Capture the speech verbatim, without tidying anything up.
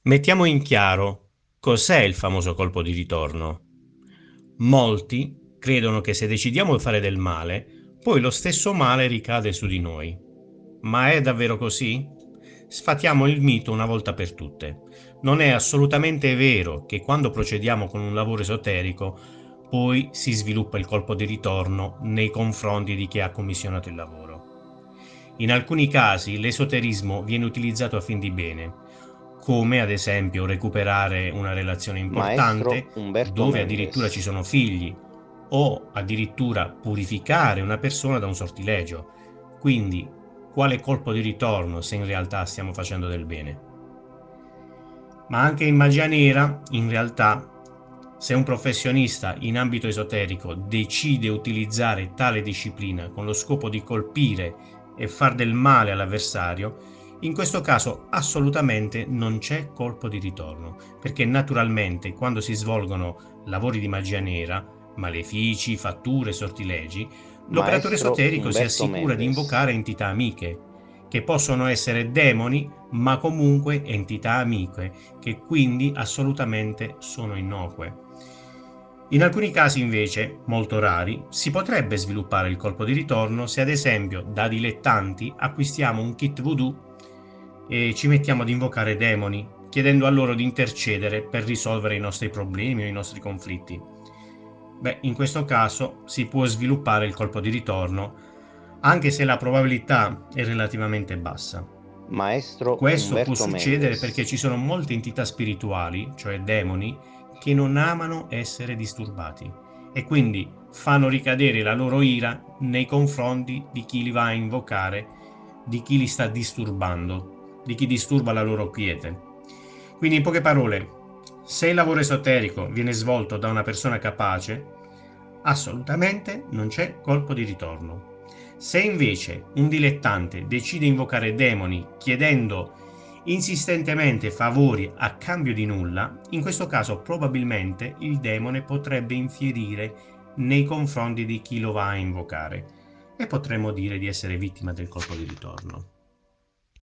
Mettiamo in chiaro cos'è il famoso colpo di ritorno. Molti credono che se decidiamo di fare del male, poi lo stesso male ricade su di noi. Ma è davvero così? Sfatiamo il mito una volta per tutte. Non è assolutamente vero che quando procediamo con un lavoro esoterico, poi si sviluppa il colpo di ritorno nei confronti di chi ha commissionato il lavoro. In alcuni casi l'esoterismo viene utilizzato a fin di bene, come ad esempio recuperare una relazione importante Maestro Umberto dove addirittura ci Mendes. sono figli, o addirittura purificare una persona da un sortilegio. Quindi, quale colpo di ritorno se in realtà stiamo facendo del bene? Ma anche in magia nera, in realtà, se un professionista in ambito esoterico decide utilizzare tale disciplina con lo scopo di colpire e far del male all'avversario, in questo caso assolutamente non c'è colpo di ritorno, perché naturalmente quando si svolgono lavori di magia nera, malefici, fatture, sortilegi, l'operatore Maestro esoterico si Umberto assicura di Mendes. invocare entità amiche, che possono essere demoni, ma comunque entità amiche, che quindi assolutamente sono innocue. In alcuni casi invece, molto rari, si potrebbe sviluppare il colpo di ritorno se ad esempio da dilettanti acquistiamo un kit voodoo e ci mettiamo ad invocare demoni, chiedendo a loro di intercedere per risolvere i nostri problemi o i nostri conflitti. Beh, in questo caso si può sviluppare il colpo di ritorno, anche se la probabilità è relativamente bassa. Maestro Questo può Umberto succedere perché Mendes. ci sono molte entità spirituali, cioè demoni, che non amano essere disturbati e quindi fanno ricadere la loro ira nei confronti di chi li va a invocare, di chi li sta disturbando, di chi disturba la loro quiete. Quindi in poche parole, se il lavoro esoterico viene svolto da una persona capace, assolutamente non c'è colpo di ritorno. Se invece un dilettante decide di invocare demoni chiedendo insistentemente favori a cambio di nulla, in questo caso probabilmente il demone potrebbe infierire nei confronti di chi lo va a invocare e potremmo dire di essere vittima del colpo di ritorno.